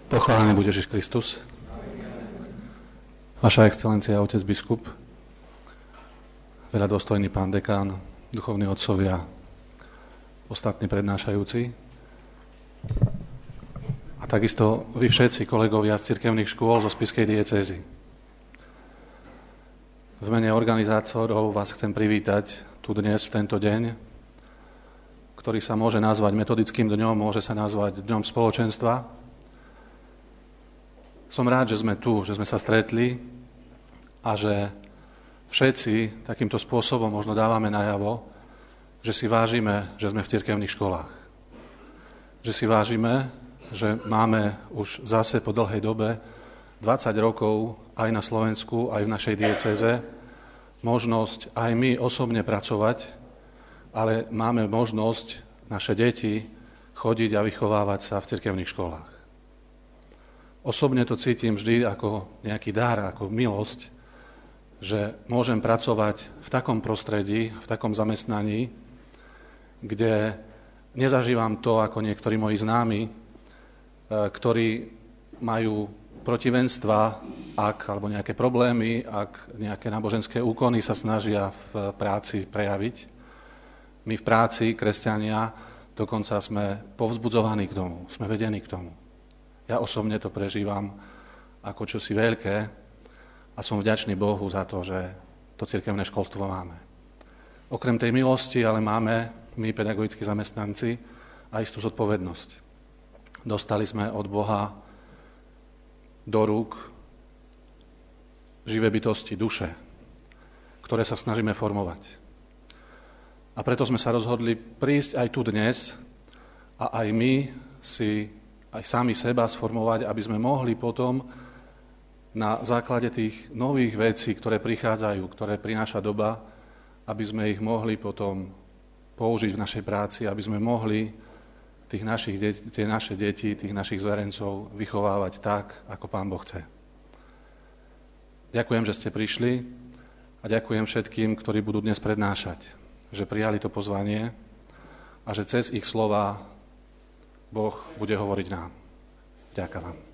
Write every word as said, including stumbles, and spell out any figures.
Pochválený buď Ježiš Kristus. Vaša excelencia, otec biskup, veľa dôstojný pán dekán, duchovní otcovia, ostatní prednášajúci a takisto vy všetci kolegovia z cirkevných škôl zo spišskej diecézy. V mene organizátorov vás chcem privítať tu dnes, v tento deň, ktorý sa môže nazvať metodickým dňom, môže sa nazvať dňom spoločenstva. Som rád, že sme tu, že sme sa stretli a že všetci takýmto spôsobom možno dávame najavo, že si vážime, že sme v cirkevných školách. Že si vážime, že máme už zase po dlhej dobe, dvadsať rokov, aj na Slovensku, aj v našej diecéze, možnosť aj my osobne pracovať, ale máme možnosť naše deti chodiť a vychovávať sa v cirkevných školách. Osobne to cítim vždy ako nejaký dar, ako milosť, že môžem pracovať v takom prostredí, v takom zamestnaní, kde nezažívam to, ako niektorí moji známi, ktorí majú protivenstva, ak, alebo nejaké problémy, ak nejaké náboženské úkony sa snažia v práci prejaviť. My v práci, kresťania, dokonca sme povzbudzovaní k tomu, sme vedení k tomu. Ja osobne to prežívam ako čosi veľké a som vďačný Bohu za to, že to cirkevné školstvo máme. Okrem tej milosti, ale máme my, pedagogickí zamestnanci, aj istú zodpovednosť. Dostali sme od Boha do rúk živé bytosti, duše, ktoré sa snažíme formovať. A preto sme sa rozhodli prísť aj tu dnes a aj my si aj sami seba sformovať, aby sme mohli potom na základe tých nových vecí, ktoré prichádzajú, ktoré prináša doba, aby sme ich mohli potom použiť v našej práci, aby sme mohli tých našich deti, tie naše deti, tých našich zverencov vychovávať tak, ako Pán Boh chce. Ďakujem, že ste prišli a ďakujem všetkým, ktorí budú dnes prednášať, že prijali to pozvanie a že cez ich slova Boh bude hovoriť nám. Ďakujem vám.